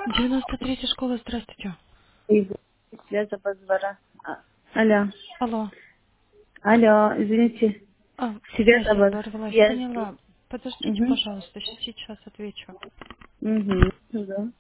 93-я школа, здравствуйте. И связь обозвара. Алло. Алло. Алло, извините. Связь Связь обоз... оборвалась. Связь. Поняла. Подождите, Угу. пожалуйста, сейчас отвечу. Угу. Да.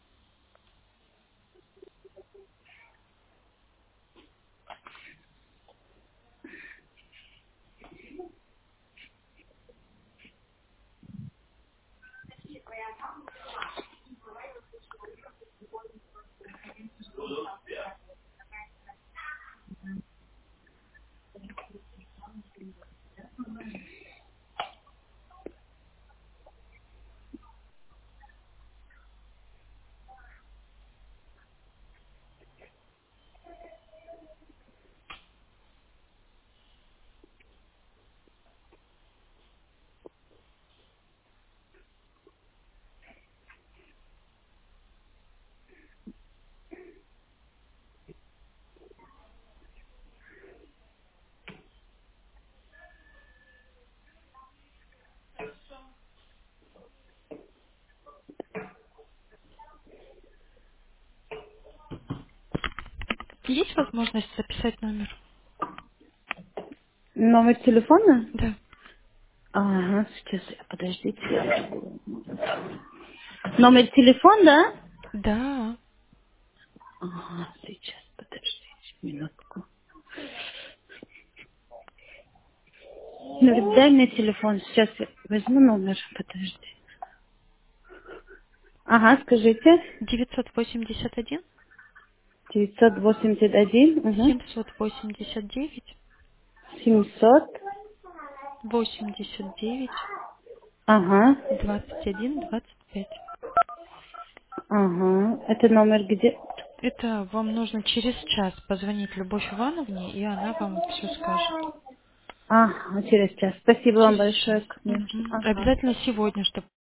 Есть возможность записать номер? Номер телефона? Да. Ага, сейчас, подождите. Номер телефона, да? Да. Ага, сейчас, подождите минутку. Ну, дай мне телефон, сейчас я возьму номер, подожди. Ага, скажите. 981 981, угу. 789 700, 89 ага, 21 25. ага. Это номер где? Это вам нужно через час позвонить Любовь Ивановне, и она вам все скажет. Ага, через час. Спасибо вам Через час. большое. Конечно. Мгм. Ага. Обязательно сегодня, чтобы